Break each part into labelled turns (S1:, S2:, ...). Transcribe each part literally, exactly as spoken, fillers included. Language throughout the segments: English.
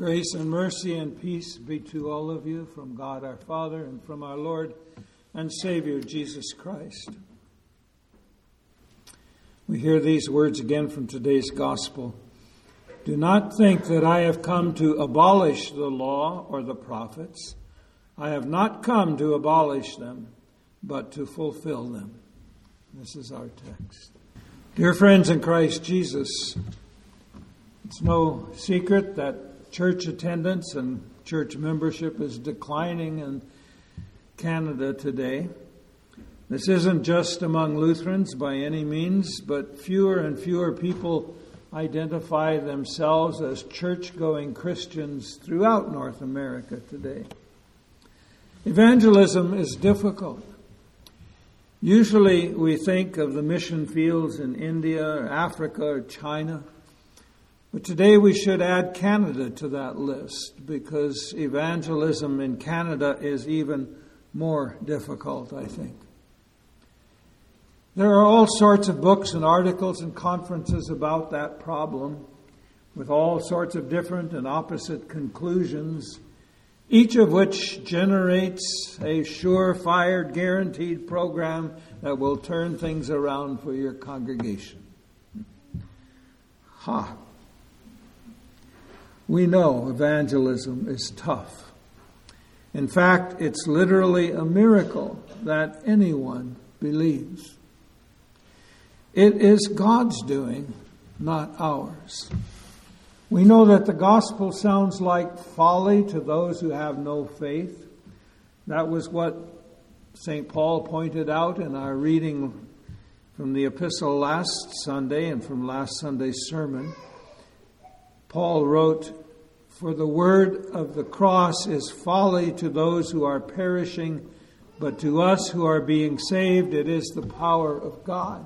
S1: Grace and mercy and peace be to all of you from God our Father and from our Lord and Savior Jesus Christ. We hear these words again from today's gospel. Do not think that I have come to abolish the law or the prophets. I have not come to abolish them, but to fulfill them. This is our text. Dear friends in Christ Jesus, it's no secret that church attendance and church membership is declining in Canada today. This isn't just among Lutherans by any means, but fewer and fewer people identify themselves as church-going Christians throughout North America today. Evangelism is difficult. Usually we think of the mission fields in India or Africa or China. But today we should add Canada to that list because evangelism in Canada is even more difficult, I think. There are all sorts of books and articles and conferences about that problem with all sorts of different and opposite conclusions, each of which generates a surefire, guaranteed program that will turn things around for your congregation. Ha! We know evangelism is tough. In fact, it's literally a miracle that anyone believes. It is God's doing, not ours. We know that the gospel sounds like folly to those who have no faith. That was what Saint Paul pointed out in our reading from the epistle last Sunday and from last Sunday's sermon. Paul wrote, "For the word of the cross is folly to those who are perishing, but to us who are being saved, it is the power of God."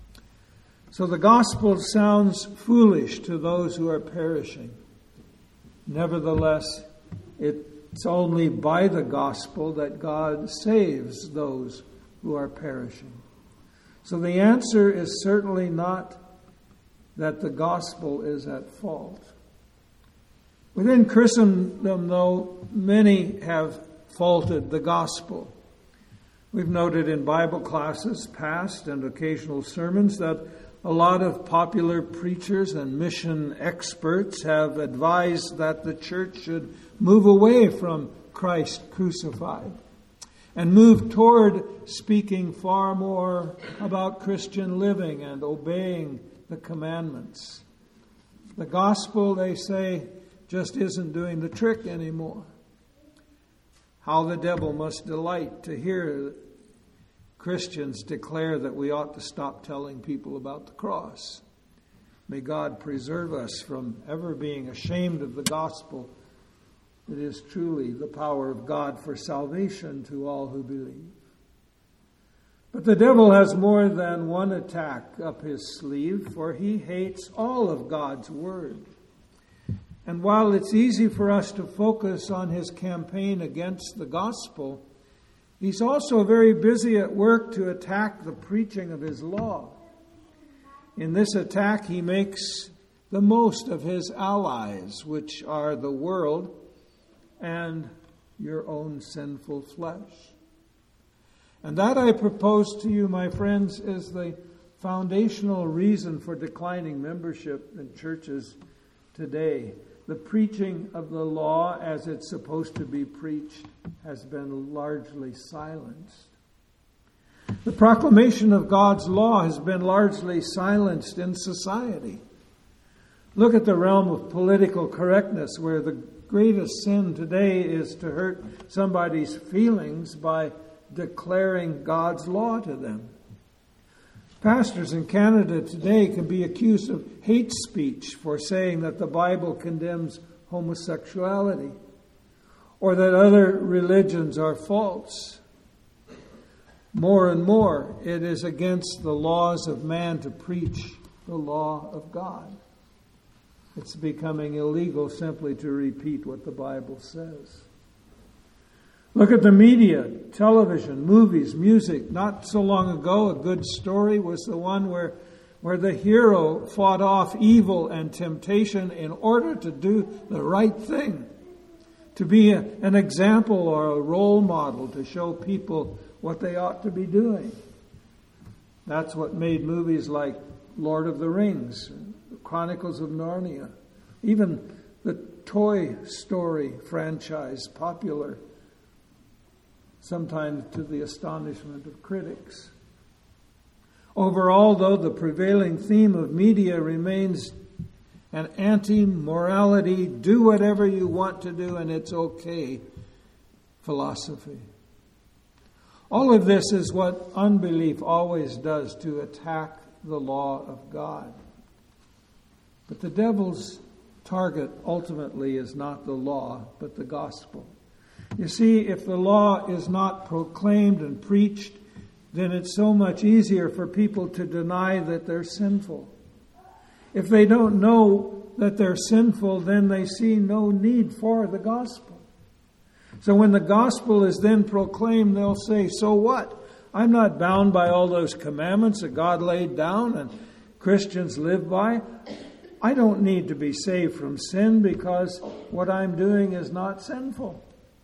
S1: So the gospel sounds foolish to those who are perishing. Nevertheless, it's only by the gospel that God saves those who are perishing. So the answer is certainly not that the gospel is at fault. Within Christendom, though, many have faulted the gospel. We've noted in Bible classes, past and occasional sermons, that a lot of popular preachers and mission experts have advised that the church should move away from Christ crucified and move toward speaking far more about Christian living and obeying the commandments. The gospel, they say, just isn't doing the trick anymore. How the devil must delight to hear Christians declare that we ought to stop telling people about the cross. May God preserve us from ever being ashamed of the gospel. It is truly the power of God for salvation to all who believe. But the devil has more than one attack up his sleeve, for he hates all of God's word. And while it's easy for us to focus on his campaign against the gospel, he's also very busy at work to attack the preaching of his law. In this attack, he makes the most of his allies, which are the world and your own sinful flesh. And that, I propose to you, my friends, is the foundational reason for declining membership in churches today. The preaching of the law as it's supposed to be preached has been largely silenced. The proclamation of God's law has been largely silenced in society. Look at the realm of political correctness, where the greatest sin today is to hurt somebody's feelings by declaring God's law to them. Pastors in Canada today can be accused of hate speech for saying that the Bible condemns homosexuality or that other religions are false. More and more, it is against the laws of man to preach the law of God. It's becoming illegal simply to repeat what the Bible says. Look at the media, television, movies, music. Not so long ago, a good story was the one where where the hero fought off evil and temptation in order to do the right thing, to be a, an example or a role model to show people what they ought to be doing. That's what made movies like Lord of the Rings, Chronicles of Narnia, even the Toy Story franchise popular, sometimes to the astonishment of critics. Overall, though, the prevailing theme of media remains an anti-morality, do whatever you want to do and it's okay philosophy. All of this is what unbelief always does, to attack the law of God. But the devil's target ultimately is not the law, but the gospel. You see, if the law is not proclaimed and preached, then it's so much easier for people to deny that they're sinful. If they don't know that they're sinful, then they see no need for the gospel. So when the gospel is then proclaimed, they'll say, so what? I'm not bound by all those commandments that God laid down and Christians live by. I don't need to be saved from sin because what I'm doing is not sinful.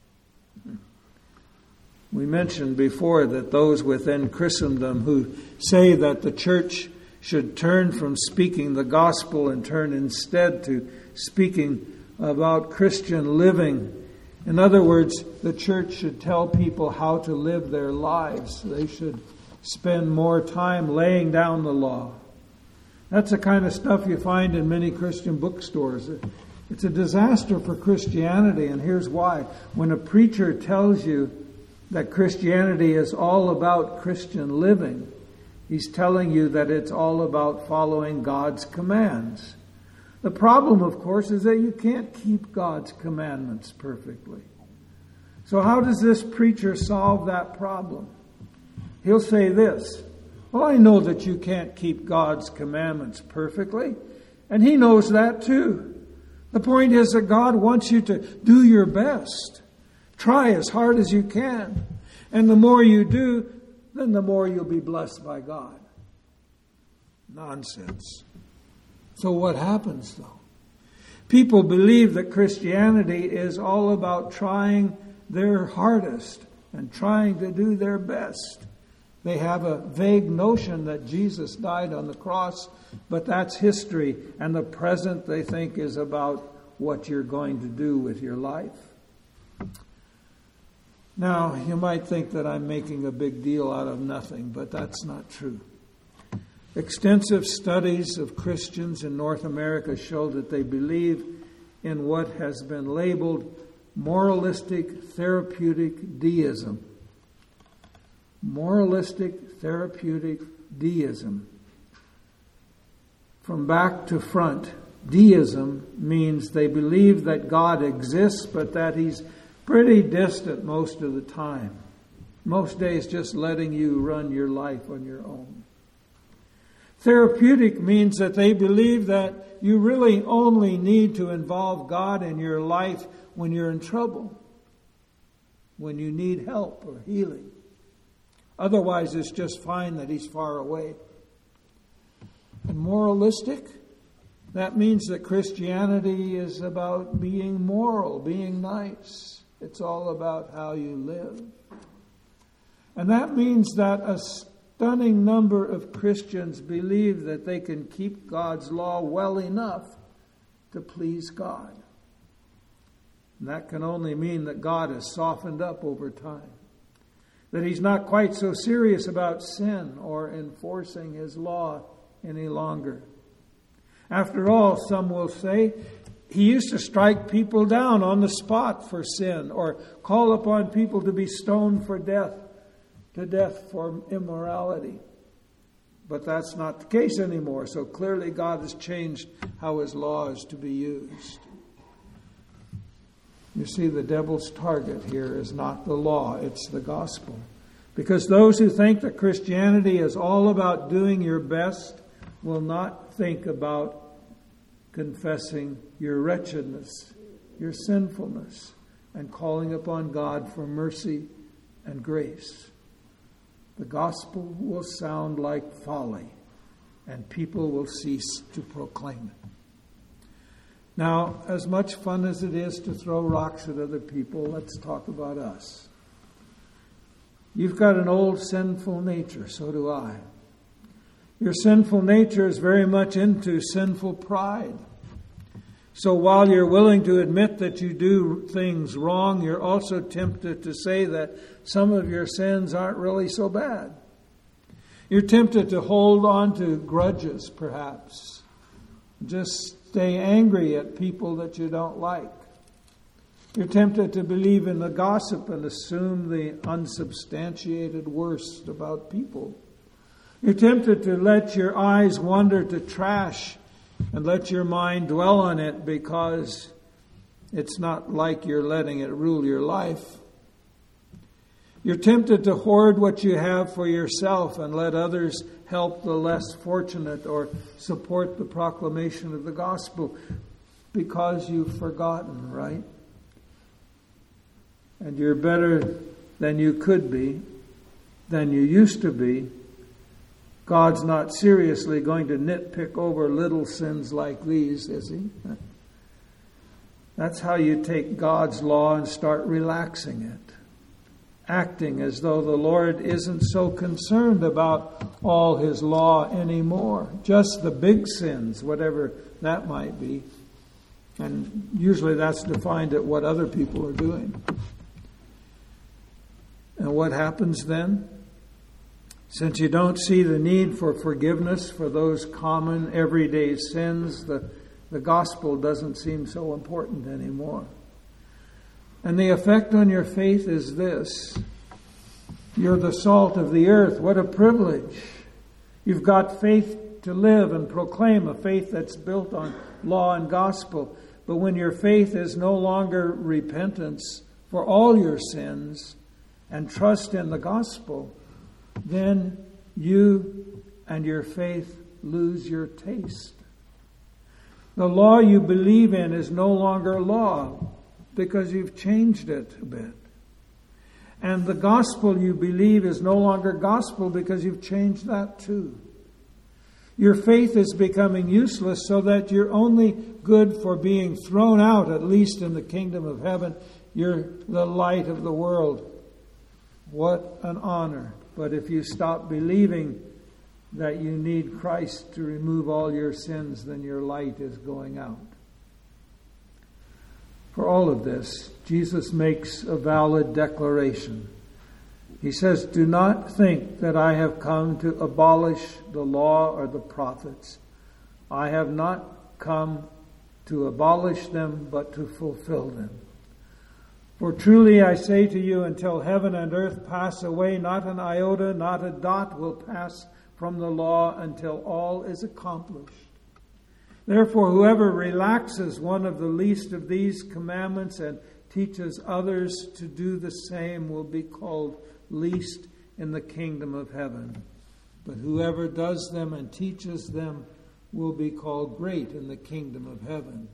S1: We mentioned before that those within Christendom who say that the church should turn from speaking the gospel and turn instead to speaking about Christian living. In other words, the church should tell people how to live their lives. They should spend more time laying down the law. That's the kind of stuff you find in many Christian bookstores. It's a disaster for Christianity, and here's why. When a preacher tells you that Christianity is all about Christian living, he's telling you that it's all about following God's commands. The problem, of course, is that you can't keep God's commandments perfectly. So how does this preacher solve that problem? He'll say this, well, I know that you can't keep God's commandments perfectly, and he knows that too. The point is that God wants you to do your best. Try as hard as you can. And the more you do, then the more you'll be blessed by God. Nonsense. So what happens, though? People believe that Christianity is all about trying their hardest and trying to do their best. They have a vague notion that Jesus died on the cross, but that's history, and the present, they think, is about what you're going to do with your life. Now, you might think that I'm making a big deal out of nothing, but that's not true. Extensive studies of Christians in North America show that they believe in what has been labeled moralistic therapeutic deism. Moralistic therapeutic deism. From back to front, deism means they believe that God exists, but that He's pretty distant most of the time. Most days just letting you run your life on your own. Therapeutic means that they believe that you really only need to involve God in your life when you're in trouble, when you need help or healing. Otherwise, it's just fine that He's far away. And moralistic, that means that Christianity is about being moral, being nice. It's all about how you live. And that means that a stunning number of Christians believe that they can keep God's law well enough to please God. And that can only mean that God has softened up over time. That He's not quite so serious about sin or enforcing His law any longer. After all, some will say, He used to strike people down on the spot for sin or call upon people to be stoned for death, to death for immorality. But that's not the case anymore. So clearly God has changed how His law is to be used. You see, the devil's target here is not the law, it's the gospel. Because those who think that Christianity is all about doing your best will not think about confessing your wretchedness, your sinfulness, and calling upon God for mercy and grace. The gospel will sound like folly and people will cease to proclaim it. Now, as much fun as it is to throw rocks at other people, let's talk about us. You've got an old sinful nature, so do I. Your sinful nature is very much into sinful pride. So while you're willing to admit that you do things wrong, you're also tempted to say that some of your sins aren't really so bad. You're tempted to hold on to grudges, perhaps. Just stay angry at people that you don't like. You're tempted to believe in the gossip and assume the unsubstantiated worst about people. You're tempted to let your eyes wander to trash and let your mind dwell on it because it's not like you're letting it rule your life. You're tempted to hoard what you have for yourself and let others help the less fortunate or support the proclamation of the gospel because you've forgotten, right? And you're better than you could be, than you used to be. God's not seriously going to nitpick over little sins like these, is He? That's how you take God's law and start relaxing it, acting as though the Lord isn't so concerned about all His law anymore, just the big sins, whatever that might be. And usually that's defined at what other people are doing. And what happens then? Since you don't see the need for forgiveness for those common everyday sins, the, the gospel doesn't seem so important anymore. And the effect on your faith is this. You're the salt of the earth. What a privilege. You've got faith to live and proclaim, a faith that's built on law and gospel. But when your faith is no longer repentance for all your sins and trust in the gospel, then you and your faith lose your taste. The law you believe in is no longer law because you've changed it a bit. And the gospel you believe is no longer gospel because you've changed that too. Your faith is becoming useless so that you're only good for being thrown out, at least in the kingdom of heaven. You're the light of the world. What an honor. But if you stop believing that you need Christ to remove all your sins, then your light is going out. For all of this, Jesus makes a valid declaration. He says, "Do not think that I have come to abolish the law or the prophets. I have not come to abolish them, but to fulfill them. For truly I say to you, until heaven and earth pass away, not an iota, not a dot will pass from the law until all is accomplished. Therefore, whoever relaxes one of the least of these commandments and teaches others to do the same will be called least in the kingdom of heaven. But whoever does them and teaches them will be called great in the kingdom of heaven."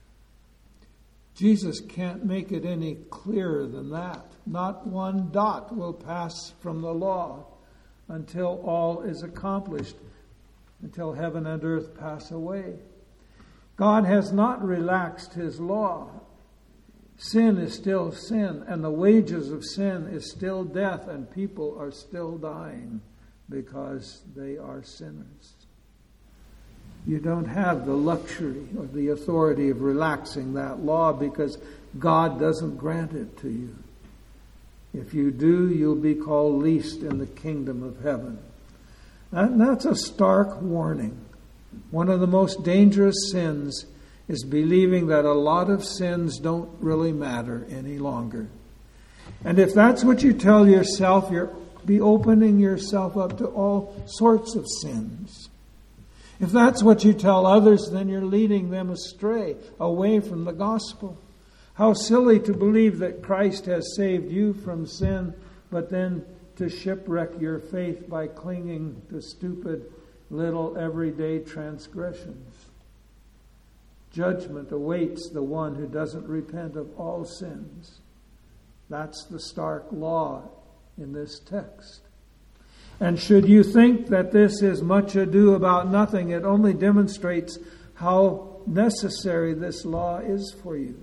S1: Jesus can't make it any clearer than that. Not one dot will pass from the law until all is accomplished, until heaven and earth pass away. God has not relaxed His law. Sin is still sin, and the wages of sin is still death, and people are still dying because they are sinners. You don't have the luxury or the authority of relaxing that law because God doesn't grant it to you. If you do, you'll be called least in the kingdom of heaven. And that's a stark warning. One of the most dangerous sins is believing that a lot of sins don't really matter any longer. And if that's what you tell yourself, you'll be opening yourself up to all sorts of sins. If that's what you tell others, then you're leading them astray, away from the gospel. How silly to believe that Christ has saved you from sin, but then to shipwreck your faith by clinging to stupid little everyday transgressions. Judgment awaits the one who doesn't repent of all sins. That's the stark law in this text. And should you think that this is much ado about nothing, it only demonstrates how necessary this law is for you.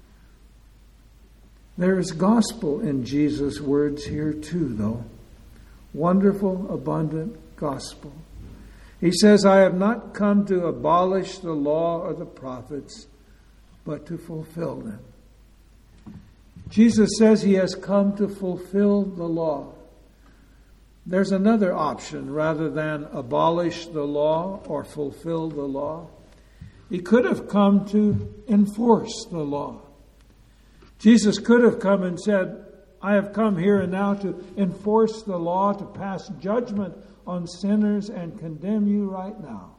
S1: There is gospel in Jesus' words here too, though. Wonderful, abundant gospel. He says, I have not come to abolish the law or the prophets, but to fulfill them. Jesus says he has come to fulfill the law. There's another option rather than abolish the law or fulfill the law. He could have come to enforce the law. Jesus could have come and said, I have come here and now to enforce the law, to pass judgment on sinners and condemn you right now.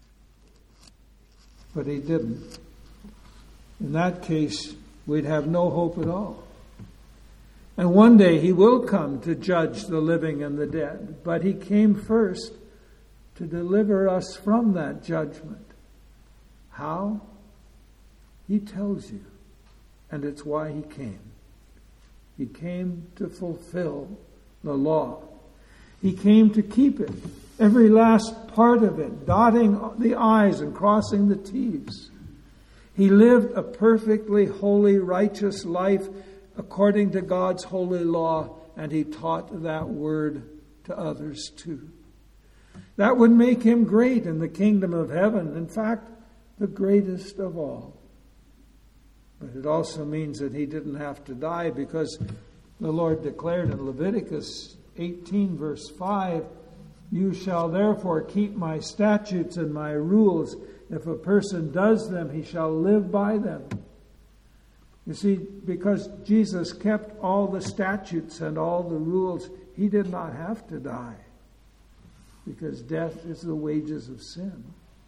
S1: But he didn't. In that case, we'd have no hope at all. And one day he will come to judge the living and the dead. But he came first to deliver us from that judgment. How? He tells you. And it's why he came. He came to fulfill the law. He came to keep it, every last part of it, dotting the I's and crossing the T's. He lived a perfectly holy, righteous life according to God's holy law, and he taught that word to others too. That would make him great in the kingdom of heaven. In fact, the greatest of all. But it also means that he didn't have to die, because the Lord declared in Leviticus eighteen verse five, you shall therefore keep my statutes and my rules. If a person does them, he shall live by them. You see, because Jesus kept all the statutes and all the rules, he did not have to die, because death is the wages of sin.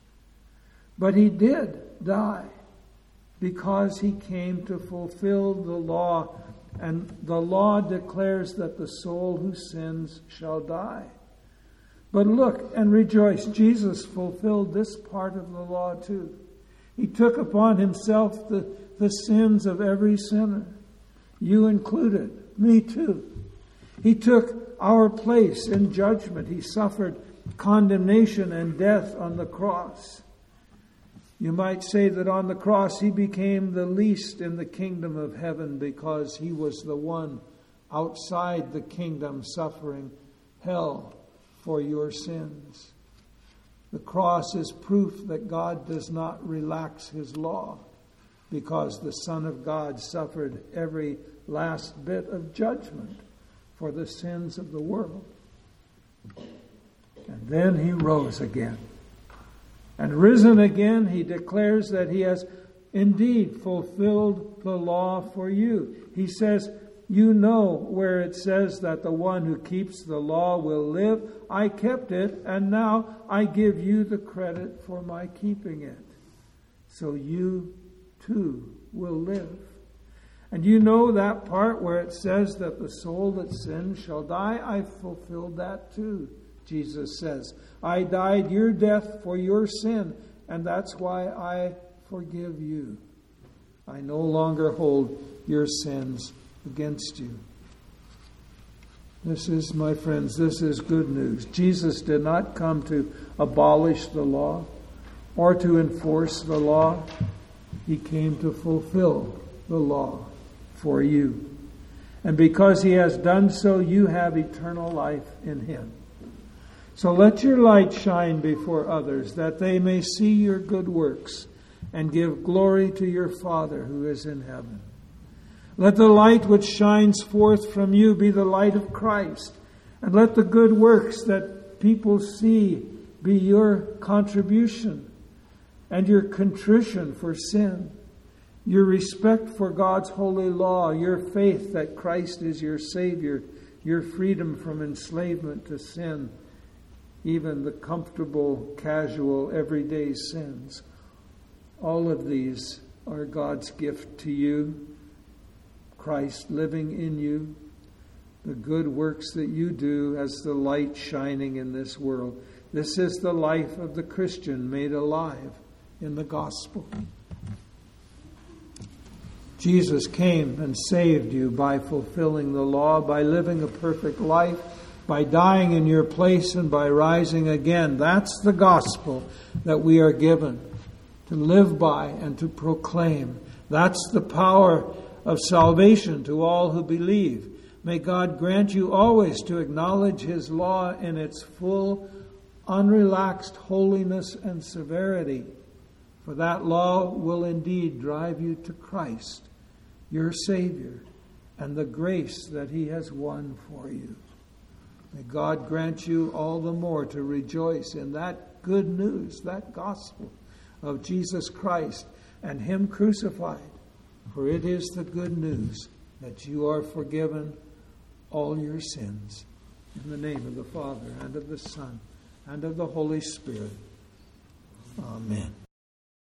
S1: But he did die, because he came to fulfill the law. And the law declares that the soul who sins shall die. But look and rejoice. Jesus fulfilled this part of the law too. He took upon himself the, the sins of every sinner. You included. Me too. He took our place in judgment. He suffered condemnation and death on the cross. You might say that on the cross he became the least in the kingdom of heaven, because he was the one outside the kingdom suffering hell for your sins. The cross is proof that God does not relax his law, because the Son of God suffered every last bit of judgment for the sins of the world. And then he rose again. And risen again, he declares that he has indeed fulfilled the law for you. He says, you know where it says that the one who keeps the law will live. I kept it, and now I give you the credit for my keeping it. So you too will live. And you know that part where it says that the soul that sins shall die? I fulfilled that too. Jesus says, I died your death for your sin, and that's why I forgive you. I no longer hold your sins against you. This is, my friends, this is good news. Jesus did not come to abolish the law or to enforce the law. He came to fulfill the law for you. And because he has done so, you have eternal life in him. So let your light shine before others, that they may see your good works and give glory to your Father who is in heaven. Let the light which shines forth from you be the light of Christ. And let the good works that people see be your contribution and your contrition for sin, your respect for God's holy law, your faith that Christ is your Savior, your freedom from enslavement to sin, even the comfortable, casual, everyday sins. All of these are God's gift to you. Christ living in you, the good works that you do as the light shining in this world. This is the life of the Christian made alive in the gospel. Jesus came and saved you by fulfilling the law, by living a perfect life, by dying in your place and by rising again. That's the gospel that we are given to live by and to proclaim. That's the power of salvation to all who believe. May God grant you always to acknowledge His law in its full, unrelaxed holiness and severity, for that law will indeed drive you to Christ, your Savior, and the grace that He has won for you. May God grant you all the more to rejoice in that good news, that gospel of Jesus Christ and Him crucified, for it is the good news that you are forgiven all your sins. In the name of the Father, and of the Son, and of the Holy Spirit. Amen.